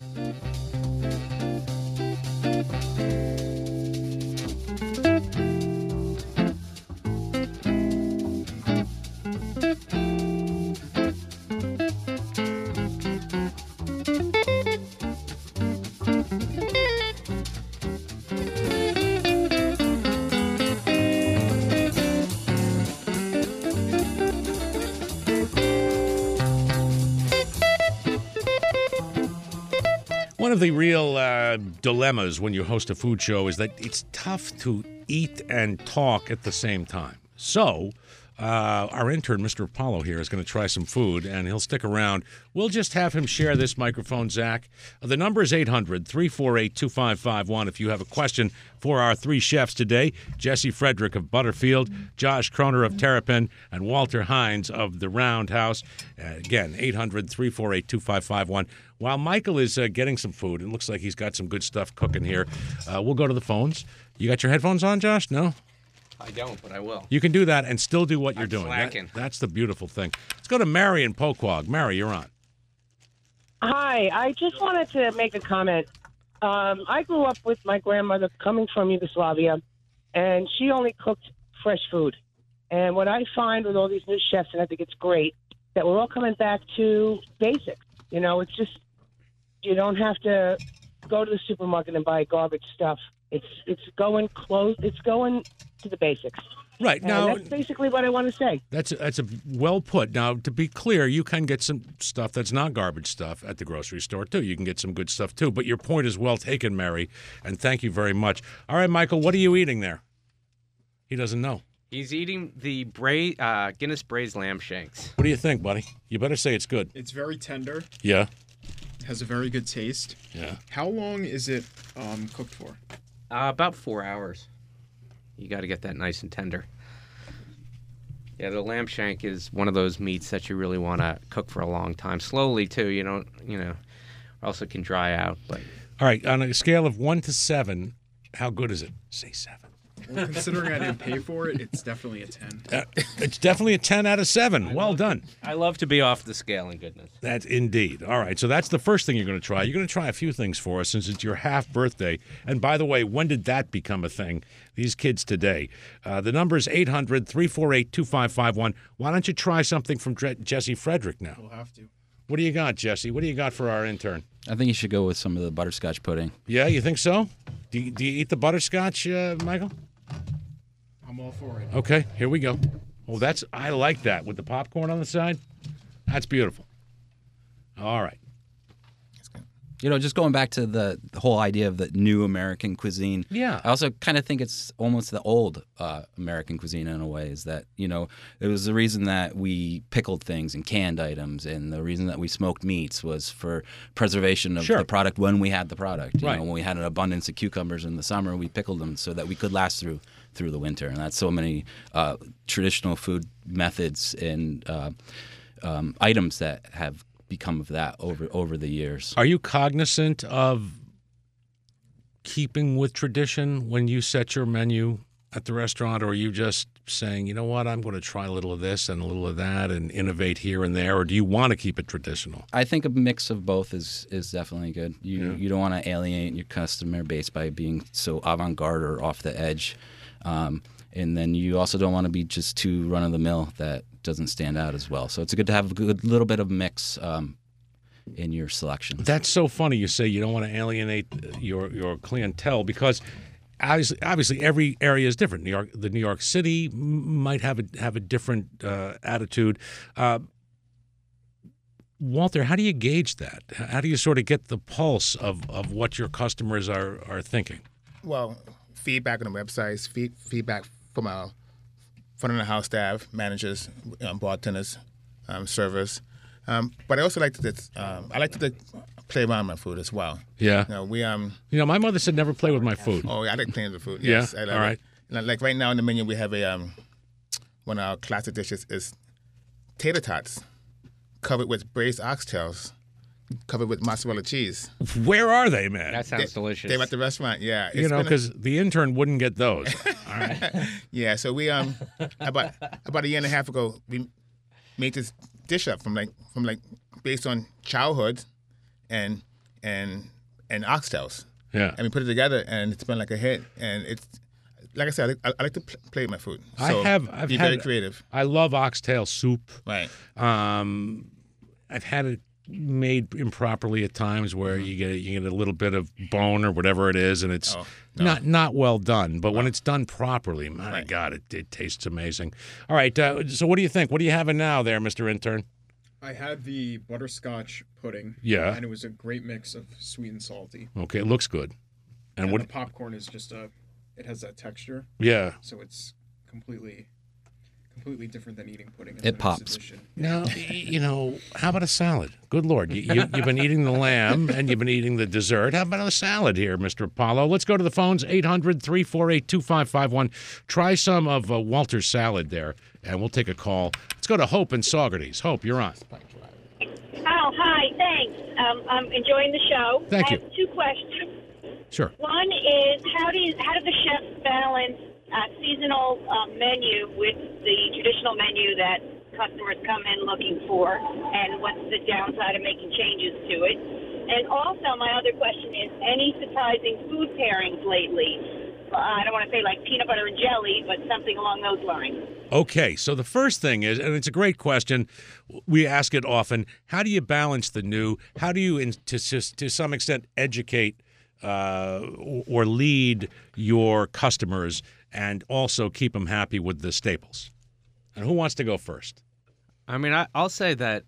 A: One of the real uh, dilemmas when you host a food show is that it's tough to eat and talk at the same time. So uh, our intern, Mister Apollo here, is going to try some food, and he'll stick around. We'll just have him share this microphone, Zach. The number is eight hundred, three four eight, two five five one if you have a question for our three chefs today, Jesse Frederick of Butterfield, Josh Kroner of Terrapin, and Walter Hines of the Roundhouse. Uh, again, eight hundred, three four eight, two five five one. While Michael is uh, getting some food, it looks like he's got some good stuff cooking here. Uh, we'll go to the phones. You got your headphones on, Josh? No?
B: I don't, but I will.
A: You can do that and still do what you're
B: I'm
A: doing.
B: slacking.
A: That, that's the beautiful thing. Let's go to Mary in Poquog. Mary, you're on.
G: Hi, I just wanted to make a comment. Um, I grew up with my grandmother coming from Yugoslavia, and she only cooked fresh food. And what I find with all these new chefs, and I think it's great, that we're all coming back to basics. You know, it's just, you don't have to go to the supermarket and buy garbage stuff. It's it's going close. It's going to the basics.
A: Right.
G: And
A: now,
G: that's basically what I want to say.
A: That's a, that's a well put. Now, to be clear, you can get some stuff that's not garbage stuff at the grocery store, too. You can get some good stuff, too. But your point is well taken, Mary, and thank you very much. All right, Michael, what are you eating there? He doesn't know.
B: He's eating the bra- uh, Guinness braised lamb shanks.
A: What do you think, buddy? You better say it's good.
H: It's very tender.
A: Yeah.
H: Has a very good taste.
A: Yeah.
H: How long is it um, cooked for?
B: Uh, about four hours. You got to get that nice and tender. Yeah, the lamb shank is one of those meats that you really want to cook for a long time. Slowly, too. You don't, you know, or else it can dry out. But
A: all right, on a scale of one to seven, how good is it? Say seven.
H: Well, considering I didn't pay for it, it's definitely a ten.
A: Uh, it's definitely a ten out of seven. Well done.
B: I love to be off the scale in goodness.
A: That's indeed. All right, so that's the first thing you're going to try. You're going to try a few things for us since it's your half birthday. And by the way, when did that become a thing? These kids today. Uh, the number is eight hundred, three four eight, two five five one. Why don't you try something from Dre- Jesse Frederick now?
H: We'll have to.
A: What do you got, Jesse? What do you got for our intern?
D: I think you should go with some of the butterscotch pudding.
A: Yeah, you think so? Do you, do you eat the butterscotch, uh, Michael?
H: I'm all for it.
A: Okay, here we go. Oh, that's I like that with the popcorn on the side. That's beautiful. All right.
D: You know, just going back to the, the whole idea of the new American cuisine.
A: Yeah.
D: I also kind of think it's almost the old uh, American cuisine in a way. Is that, you know, it was the reason that we pickled things and canned items, and the reason that we smoked meats was for preservation of
A: Sure.
D: the product when we had the product. You
A: Right.
D: know, when we had an abundance of cucumbers in the summer, we pickled them so that we could last through through the winter. And that's so many uh, traditional food methods and uh, um, items that have become of that over over the years.
A: Are you cognizant of keeping with tradition when you set your menu at the restaurant, or are you just saying, you know what, I'm going to try a little of this and a little of that and innovate here and there, or do you want to keep it traditional?
D: I think a mix of both is is definitely good. You
A: Yeah.
D: you don't want to alienate your customer base by being so avant-garde or off the edge. Um, and then you also don't want to be just too run-of-the-mill that doesn't stand out as well. So it's good to have a good little bit of mix um, in your selection.
A: That's so funny you say you don't want to alienate your, your clientele, because obviously, obviously every area is different. New York, the New York City m- might have a, have a different uh, attitude. Uh, Walter, how do you gauge that? How do you sort of get the pulse of, of what your customers are, are thinking?
C: Well, feedback on the websites, feed, feedback from our front of the house staff, managers, um, bartenders, um, servers. Um, but I also like to um, I like to play around with my food as well.
A: Yeah.
C: You know, we um.
A: You know, my mother said never play with my food.
C: Oh, I like playing with food.
A: Yeah?
C: Yes, I love
A: All
C: it.
A: right.
C: Like- Like right now in the menu, we have a um, one of our classic dishes is tater tots, covered with braised oxtails, covered with mozzarella cheese.
A: Where are they, man?
B: That sounds
C: They-
B: delicious.
C: They're at the restaurant. Yeah.
A: you
C: It's
A: know,
C: been a-
A: because the intern wouldn't get those. All right.
C: Yeah, so we um about about a year and a half ago we made this dish up from like from like based on childhood and and and oxtails,
A: Yeah.
C: and we put it together and it's been like a hit. And it's like I said, I, I like to pl- play with my food. So
A: I have. I've
C: be
A: had,
C: very creative.
A: I love oxtail soup.
C: Right.
A: Um, I've had it made improperly at times, where you get you get a little bit of bone or whatever it is, and it's
C: Oh, no.
A: not not well done. But when it's done properly, my
C: Right.
A: God, it, it tastes amazing. All right, uh, so what do you think? What are you having now, there, Mister Intern?
H: I had the butterscotch pudding.
A: Yeah.
H: And it was a great mix of sweet and salty.
A: Okay, it looks good. And
H: And
A: what?
H: the popcorn is just a, it has that texture,
A: Yeah.
H: so it's completely, completely different than eating pudding. in
D: It
H: the
D: pops.
H: Edition.
A: Now, y- you know, how about a salad? Good Lord, you, you, you've been eating the lamb and you've been eating the dessert. How about a salad here, Mister Apollo? Let's go to the phones, eight hundred, three four eight, two five five one. Try some of uh, Walter's salad there, and we'll take a call. Let's go to Hope in Saugerties. Hope, you're on.
E: Oh, hi, thanks. Um, I'm enjoying the show.
A: Thank
E: I
A: you.
E: have two questions.
A: Sure.
E: One is, how do you, how do the chefs balance a seasonal uh, menu with the traditional menu that customers come in looking for, and what's the downside of making changes to it? And also, my other question is, any surprising food pairings lately? Uh, I don't want to say like peanut butter and jelly, but something along those lines.
A: Okay, so the first thing is, and it's a great question, we ask it often, how do you balance the new? How do you, in, to, to some extent, educate uh, or lead your customers and also keep them happy with the staples? And who wants to go first?
B: I mean, I, I'll say that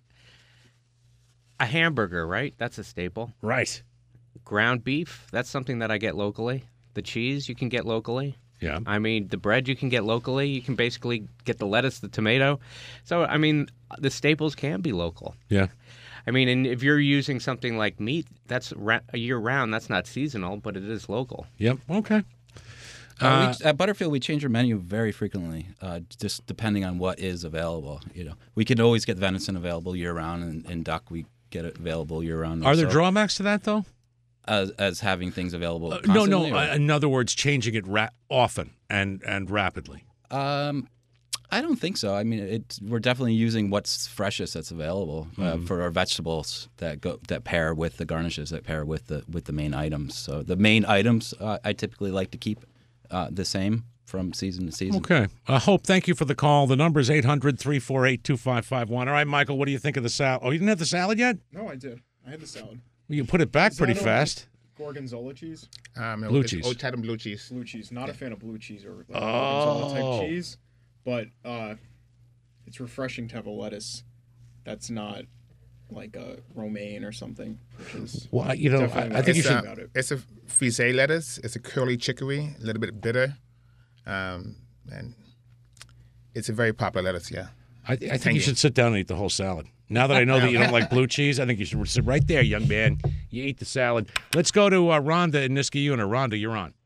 B: a hamburger, right? That's a staple.
A: Right.
B: Ground beef, that's something that I get locally. The cheese, you can get locally.
A: Yeah.
B: I mean, the bread you can get locally. You can basically get the lettuce, the tomato. So, I mean, the staples can be local.
A: Yeah.
B: I mean, and if you're using something like meat, that's ra- a year round. That's not seasonal, but it is local.
A: Yep. Okay.
D: Uh,
A: Uh,
D: we, at Butterfield, we change our menu very frequently, uh, just depending on what is available. You know, we can always get venison available year round, and, and duck we get it available year round.
A: Are there
D: also,
A: drawbacks to that, though?
D: as, as having things available?
A: Uh, no, no.
D: constantly, or-
A: Uh, in other words, changing it ra- often and, and rapidly.
D: Um, I don't think so. I mean, it, we're definitely using what's freshest that's available uh,
A: Mm-hmm.
D: for our vegetables that go that pair with the garnishes that pair with the with the main items. So the main items uh, I typically like to keep uh, the same from season to season.
A: Okay. Uh, Hope, thank you for the call. The number is eight hundred, three four eight, two five five one. All right, Michael, what do you think of the salad? Oh, you didn't have the salad yet?
H: No, I did. I had the salad.
A: Well, you put it back
H: Is
A: pretty
H: that a-
A: fast.
H: Gorgonzola cheese,
C: Um,
A: Blue
C: it's
A: cheese.
C: Old Chatham blue cheese.
H: blue cheese. Not a fan of blue cheese or like
A: Oh.
H: gorgonzola type cheese, but uh, it's refreshing to have a lettuce that's not like a romaine or something, which is
A: Well, you know, I,
H: definitely
A: I think you
C: it's,
A: should.
C: uh,
H: about it.
C: it's a frisee lettuce. It's a curly chicory, a little bit bitter, um, and it's a very popular lettuce. Yeah.
A: I, I think you
C: Tangy.
A: should sit down and eat the whole salad. Now that I know that you don't like blue cheese, I think you should sit right there, young man. You eat the salad. Let's go to uh, Rhonda in Niskayuna. Rhonda, you're on.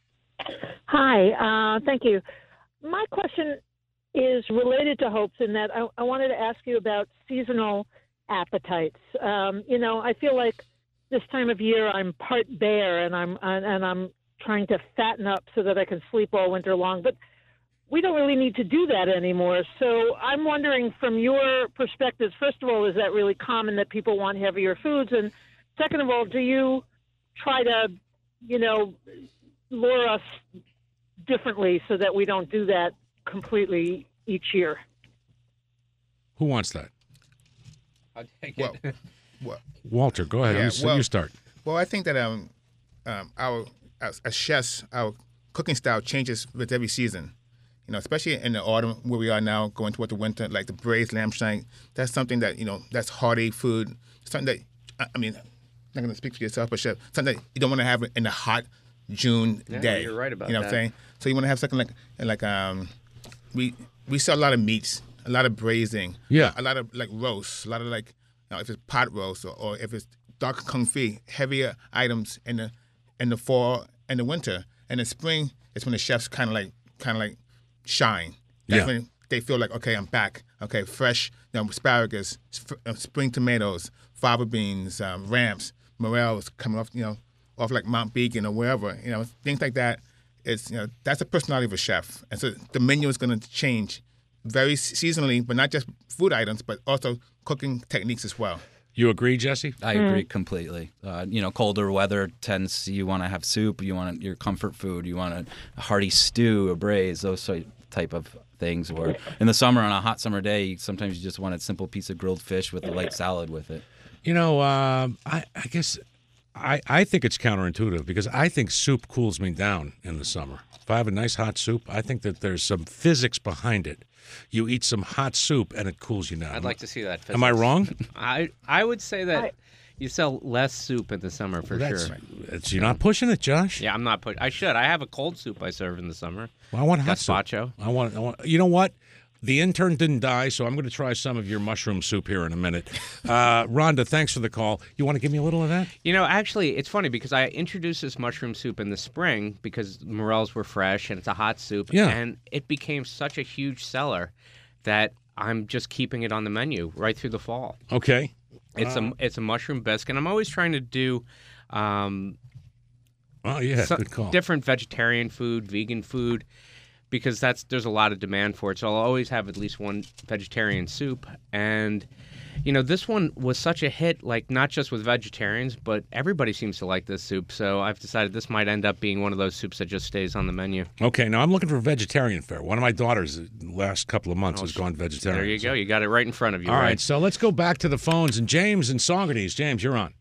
I: Hi, uh, thank you. My question is related to Hope's in that I, I wanted to ask you about seasonal appetites. Um, you know, I feel like this time of year I'm part bear and I'm and I'm trying to fatten up so that I can sleep all winter long. But we don't really need to do that anymore. So I'm wondering, from your perspective, first of all, is that really common that people want heavier foods? And second of all, do you try to, you know, lure us differently so that we don't do that completely each year?
A: Who wants that?
B: I'll take
C: Well,
B: it.
C: well,
A: Walter, go ahead.
C: Yeah,
A: you,
C: well-
A: you start.
C: well, I think that um, um, our as, as chefs, our cooking style changes with every season. You know, especially in the autumn where we are now, going toward the winter, like the braised lamb shank. That's something that, you know, that's hearty food. Something that, I I mean, I'm not going to speak for yourself, but chef, something that you don't want to have in a hot June
B: Yeah,
C: day.
B: you're right about
C: You know
B: that.
C: what I'm saying? So you want to have something like, like um, we we sell a lot of meats, a lot of braising,
A: Yeah.
C: a lot of like roasts, a lot of like, you know, if it's pot roast or, or if it's dark confit, heavier items in the in the fall and the winter. And in spring, it's when the chefs kind of like kind of like shine. That's
A: Yeah.
C: when they feel like, okay, I'm back. Okay, fresh, you know, asparagus, sp- uh, spring tomatoes, fava beans, um, ramps, morels coming off, you know, off like Mount Beacon or wherever, you know, things like that. It's, you know, that's the personality of a chef. And so the menu is going to change very seasonally, but not just food items, but also cooking techniques as well.
A: You agree, Jesse?
D: I agree completely. Uh, you know, colder weather tends, you want to have soup, you want your comfort food, you want a, a hearty stew, a braise, those sort type of things. Or in the summer, on a hot summer day, sometimes you just want a simple piece of grilled fish with a light salad with it.
A: You know, uh, I, I guess I, I think it's counterintuitive because I think soup cools me down in the summer. If I have a nice hot soup, I think that there's some physics behind it. You eat some hot soup and it cools you down.
B: I'd like to see that.
A: Am I
B: physics.
A: wrong?
B: I I would say that
I: I-
B: you sell less soup in the summer for
A: That's,
B: sure.
A: it's, you're not pushing it, Josh.
B: Yeah, I'm not put. I should. I have a cold soup I serve in the summer.
A: Well, I want hot soup.
B: Gazpacho.
A: I want, I want. You know what? The intern didn't die, so I'm going to try some of your mushroom soup here in a minute. Uh, Rhonda, thanks for the call. You want to give me a little of that?
B: You know, actually, it's funny because I introduced this mushroom soup in the spring because morels were fresh and it's a hot soup.
A: Yeah.
B: And it became such a huge seller that I'm just keeping it on the menu right through the fall.
A: Okay.
B: It's a it's a mushroom bisque, and I'm always trying to do um,
A: Oh yeah,
B: so-
A: good call.
B: different vegetarian food, vegan food, because that's there's a lot of demand for it. So I'll always have at least one vegetarian soup. And you know, this one was such a hit, like not just with vegetarians, but everybody seems to like this soup. So I've decided this might end up being one of those soups that just stays on the menu.
A: Okay, now I'm looking for vegetarian fare. One of my daughters, the last couple of months, has gone vegetarian.
B: Oh, There you go. You got it right in front of you.
A: All right,
B: right?
A: so let's go back to the phones. And James and Saugerties. James, you're on.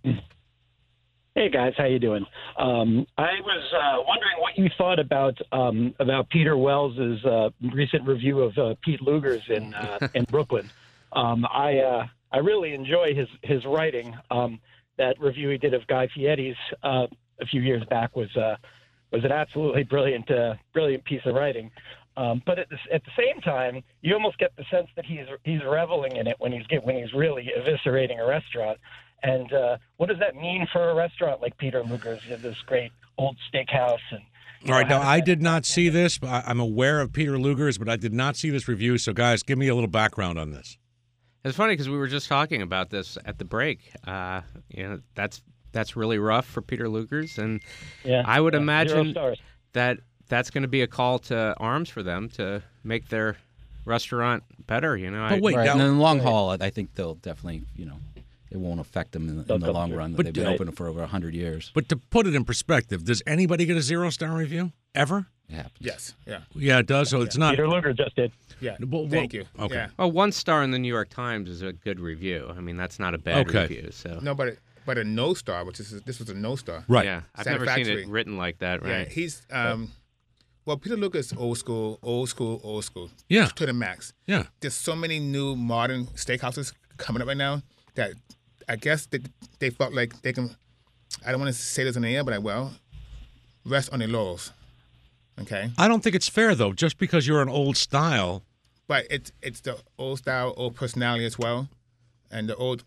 J: Hey guys, how you doing? Um, I was uh, wondering what you thought about um, about Peter Wells's uh, recent review of uh, Pete Luger's in uh, in Brooklyn. Um, I uh, I really enjoy his his writing. Um, that review he did of Guy Fieri's uh, a few years back was uh, was an absolutely brilliant uh, brilliant piece of writing. Um, but at the, at the same time, you almost get the sense that he's he's reveling in it when he's get, when he's really eviscerating a restaurant. And uh, what does that mean for a restaurant like Peter Luger's? You have this great old steakhouse. And
A: All right,
J: how
A: now
J: does
A: I
J: that-
A: did not see this. But I- I'm aware of Peter Luger's, but I did not see this review. So, guys, give me a little background on this.
B: It's funny because we were just talking about this at the break. Uh, you know, that's that's really rough for Peter Luger's, and
J: Yeah,
B: I would
J: yeah, zero
B: imagine
J: stars.
B: that that's going to be a call to arms for them to make their restaurant better. You know,
A: But
B: I,
A: wait,
D: Right,
A: now,
D: and in the long haul, I think they'll definitely, you know, it won't affect them in, in the long run.
A: But
D: They've been
A: do-
D: open for over one hundred years.
A: but to put it in perspective, does anybody get a zero star review ever?
D: It happens.
C: Yes, yeah,
A: Yeah, it does. So it's not.
J: Peter Luger just did.
C: yeah.
A: Well,
C: Thank
A: well,
C: you.
A: okay.
C: Yeah.
B: oh, one star in the New York Times is a good review. I mean, that's not a bad
A: Okay.
B: review. So
C: No, but but a no star, which is this was a no star.
A: Right.
B: yeah, I've never seen
C: Satisfactory.
B: it written like that.
C: Yeah,
B: Right?
C: he's um, well, Peter Luger's old school, old school, old school.
A: Yeah.
C: To the max.
A: Yeah.
C: There's so many new modern steakhouses coming up right now that I guess they, they felt like they can. I don't want to say this in the air, but I will rest on their laurels. Okay,
A: I don't think it's fair though. Just because you're an old style,
C: but it's it's the old style, old personality as well, and the old.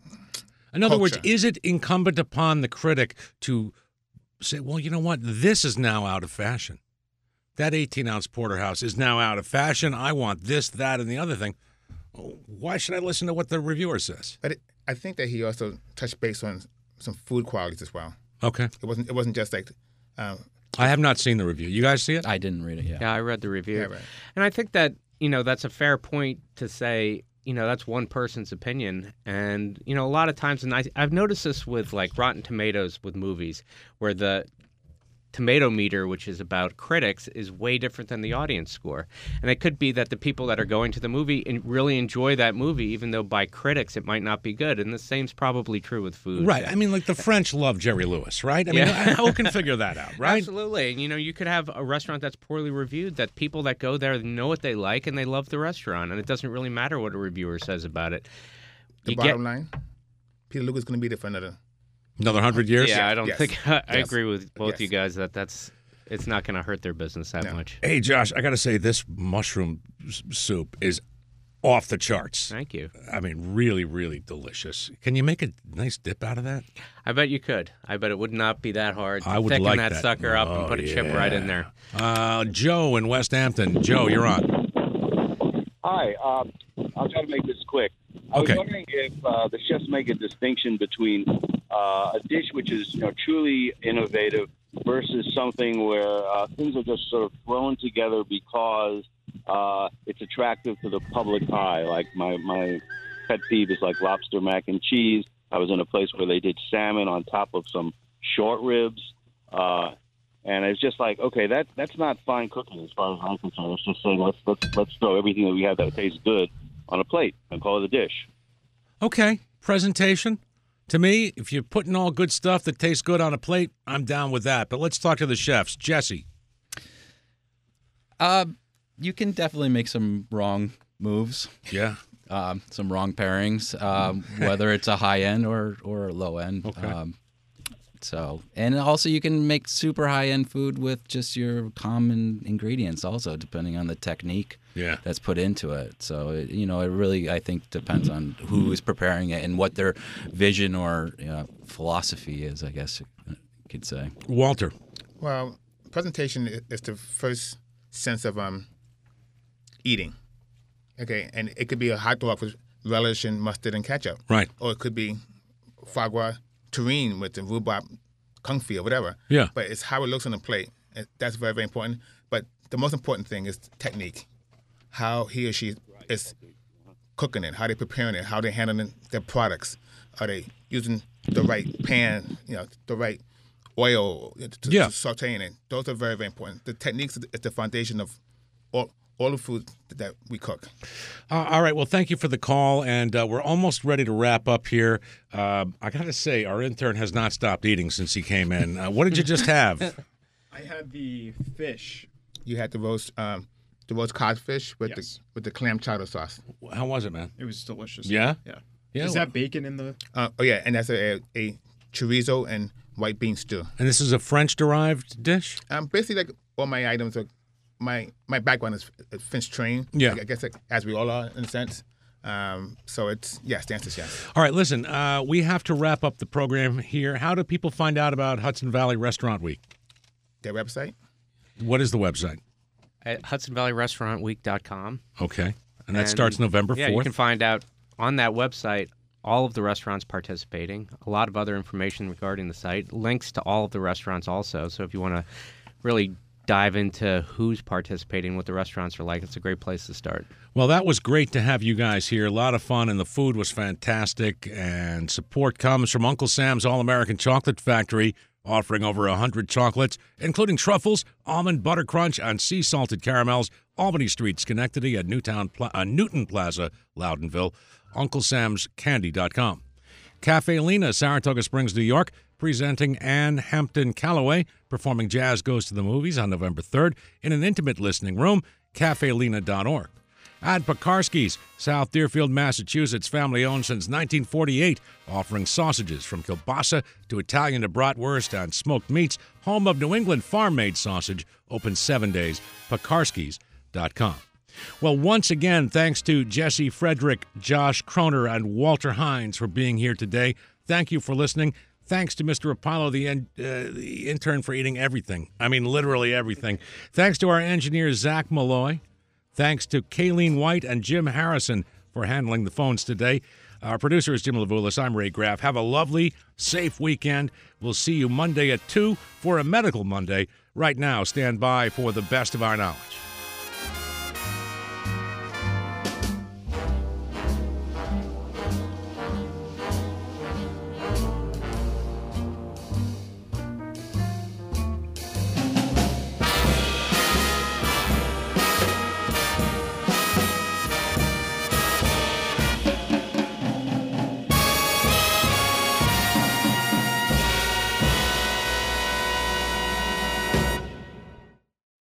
A: in other words,
C: Culture.
A: is it incumbent upon the critic to say, well, you know what, this is now out of fashion. That eighteen ounce porterhouse is now out of fashion. I want this, that, and the other thing. Why should I listen to what the reviewer says?
C: But it, I think that he also touched base on some food qualities as well.
A: Okay.
C: It wasn't it wasn't just like um,
A: I have not seen the review. You guys see it?
D: I didn't read it yet.
B: Yeah, I read the review.
C: Yeah, right.
B: And I think that, you know, that's a fair point to say, you know, that's one person's opinion. And, you know, a lot of times, and I, I've noticed this with like Rotten Tomatoes with movies, where the tomato meter, which is about critics, is way different than the audience score. And it could be that the people that are going to the movie and really enjoy that movie, even though by critics it might not be good. And the same's probably true with food.
A: Right. I mean, like the French love Jerry Lewis, right? I mean,
B: Yeah.
A: who can figure that out, right?
B: Absolutely. And, you know, you could have a restaurant that's poorly reviewed, that people that go there know what they like and they love the restaurant. And it doesn't really matter what a reviewer says about it.
C: The
B: You
C: bottom
B: get-
C: line, Peter Luger's going to be there for another.
A: Another hundred years?
B: Yeah, I don't
C: Yes.
B: think I
C: Yes.
B: agree with both
C: Yes.
B: you guys that that's it's not going to hurt their business that
C: No.
B: much.
A: Hey, Josh, I got to say, this mushroom s- soup is off the charts.
B: Thank you.
A: I mean, really, really delicious. Can you make a nice dip out of that?
B: I bet you could. I bet it would not be that hard to
A: I would
B: thicken
A: like
B: that,
A: that.
B: sucker up
A: Oh,
B: and put a chip right in there.
A: Uh, Joe in West Hampton. Joe, you're on.
K: Hi, um, I'll try to make this quick. I
A: Okay.
K: was wondering if uh, the chefs make a distinction between uh, a dish which is, you know, truly innovative versus something where uh, things are just sort of thrown together because uh, it's attractive to the public eye. Like my, my pet peeve is like lobster mac and cheese. I was in a place where they did salmon on top of some short ribs. Uh, and it's just like, okay, that that's not fine cooking as far as I'm concerned. It's just saying let's let's let's throw everything that we have that tastes good on a plate and call it a dish.
A: Okay. Presentation. To me, if you're putting all good stuff that tastes good on a plate, I'm down with that. But let's talk to the chefs. Jesse.
D: Uh, you can definitely make some wrong moves,
A: Yeah.
D: um, some wrong pairings, um, whether it's a high end or or a low end.
A: Okay.
D: Um, so, and also you can make super high end food with just your common ingredients, also depending on the technique
A: Yeah.
D: that's put into it. So, it, you know, it really I think depends on who is preparing it and what their vision or you know, philosophy is. I guess you could say.
A: Walter.
C: Well, presentation i- is the first sense of um eating. Okay, and it could be a hot dog with relish and mustard and ketchup.
A: Right.
C: Or it could be foie gras terrine with the rhubarb confit or whatever.
A: Yeah.
C: But it's how it looks on the plate. And that's very, very important. But the most important thing is technique. How he or she is cooking it, how they're preparing it, how they're handling their products. Are they using the right pan, you know, the right oil to,
A: Yeah.
C: to sauteing it? Those are very, very important. The techniques is the foundation of all, all the food that we cook.
A: Uh, all right. Well, thank you for the call, and uh, we're almost ready to wrap up here. Uh, I got to say, our intern has not stopped eating since he came in. Uh, what did you just have?
H: I had the fish.
C: You had the roast, um, the roast codfish with
H: Yes.
C: the with the clam chowder sauce.
A: How was it, man?
H: It was delicious.
A: Yeah?
H: Yeah.
A: Yeah.
H: Is that bacon in the?
C: Uh, oh yeah, and that's a, a chorizo and white bean stew.
A: And this is a French-derived dish?
C: Um, basically, like all my items are my my background is Finch trained.
A: Yeah.
C: I guess like, as we all are in a sense. Um, so it's yes, the answer is yes.
A: All right, listen, uh, we have to wrap up the program here. How do people find out about Hudson Valley Restaurant Week?
C: Their website.
A: What is the website?
B: At Hudson Valley Restaurant Week dot com.
A: Okay. And that starts November
B: Yeah,
A: fourth?
B: you can find out on that website all of the restaurants participating, a lot of other information regarding the site, links to all of the restaurants also. So if you want to really dive into who's participating, what the restaurants are like, it's a great place to start.
A: Well, that was great to have you guys here. A lot of fun, and the food was fantastic. And support comes from Uncle Sam's All-American Chocolate Factory, offering over one hundred chocolates, including truffles, almond butter crunch, and sea-salted caramels. Albany Street, Schenectady, at Newtown Pla- uh, Newton Plaza, Loudonville. Uncle Sam's Candy dot com. Cafe Lena, Saratoga Springs, New York, presenting Ann Hampton Calloway, performing Jazz Goes to the Movies on November third in an intimate listening room, cafe lena dot org. At Pekarsky's, South Deerfield, Massachusetts, family-owned since nineteen forty-eight, offering sausages from kielbasa to Italian to bratwurst and smoked meats, home of New England farm-made sausage, open seven days, Pekarskys dot com. Well, once again, thanks to Jesse Frederick, Josh Kroner, and Walter Hines for being here today. Thank you for listening. Thanks to Mister Apollo, the, uh, the intern, for eating everything. I mean, literally everything. Thanks to our engineer, Zach Malloy. Thanks to Kayleen White and Jim Harrison for handling the phones today. Our producer is Jim Levulis. I'm Ray Graff. Have a lovely, safe weekend. We'll see you Monday at two for a Medical Monday. Right now, stand by for the best of our knowledge.